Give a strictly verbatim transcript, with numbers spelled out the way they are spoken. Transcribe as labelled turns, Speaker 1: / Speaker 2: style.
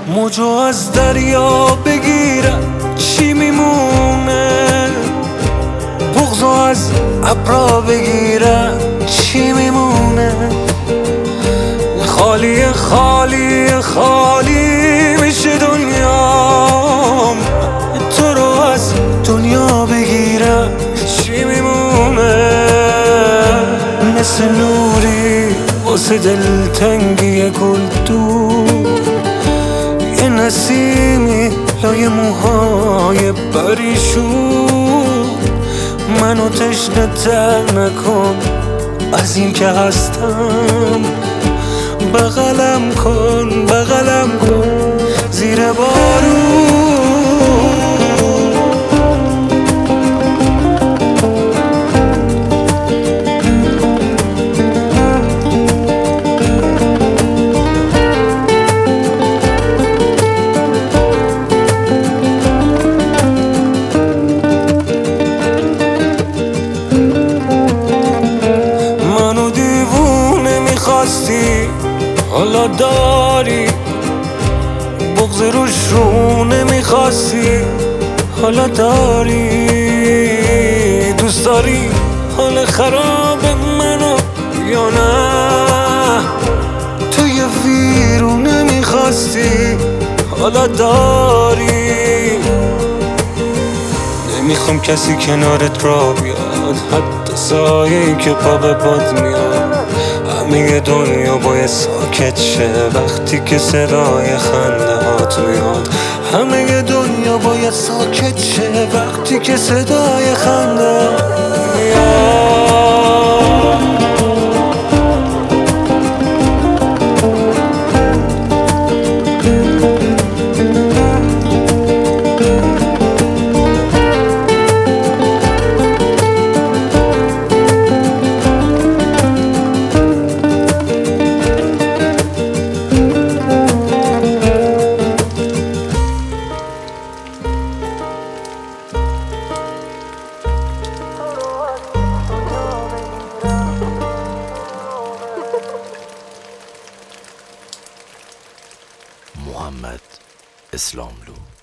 Speaker 1: موجو از دریا بگیرم چی میمونه؟ بغضو از ابرا بگیرم چی میمونه؟ خالی خالی خالی میشه دنیام، تو رو از دنیا بگیرم چی میمونه؟ مثل نوری واسه دلتنگی گل دور، یه نسیمی لای موهای پریشون. منو تشنه تر نکن از این که هستم، بغلم کن بغلم کن زیر بارون. منو دیوونه میخواستی حالا داری، بغض روش رو نمیخواستی حالا داری. دوست داری حال خراب منو یا نه؟ تو یه ویرونه میخواستی حالا داری. نمیخوام کسی کنارت را بیاد، حتی سایه‌ای که پا به باد میاد. همه دنیا باید ساکت شه وقتی که صدای خنده هات میاد. همه دنیا باید ساکت شه وقتی که صدای خنده میاد.
Speaker 2: محمد اسلاملو.